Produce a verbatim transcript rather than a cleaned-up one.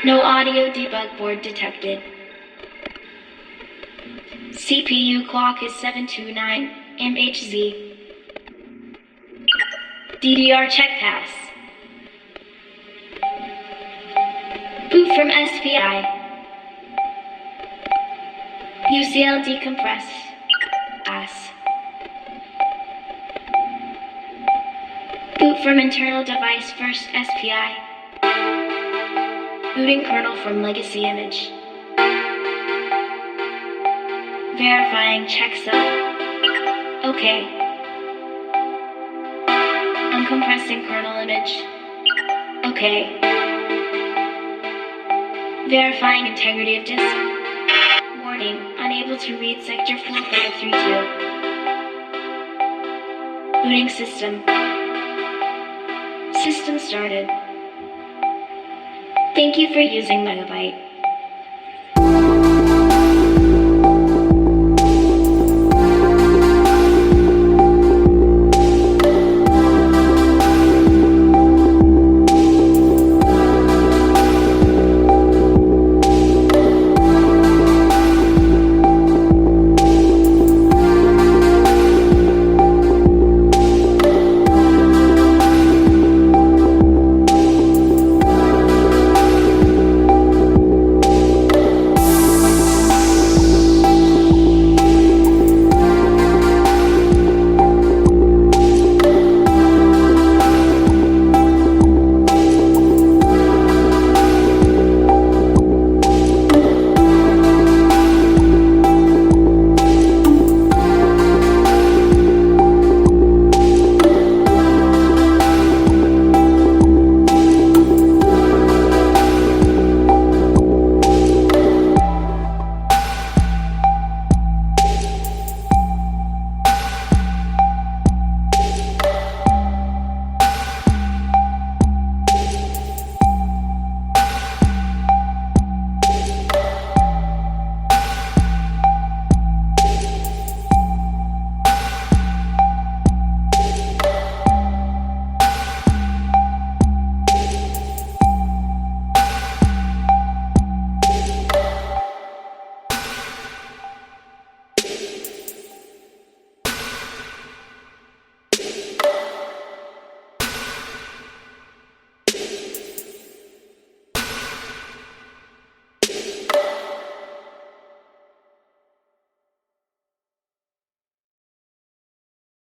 No audio debug board detected. C P U clock is seven two nine M H Z. D D R check pass. Boot from S P I. U C L decompress. Pass. Boot from internal device first S P I. Booting kernel from legacy image. Verifying checksum. OK. Uncompressing kernel image. OK. Verifying integrity of disk. Warning, unable to read sector four five three two. Booting system. System started. Thank you for using Megabyte.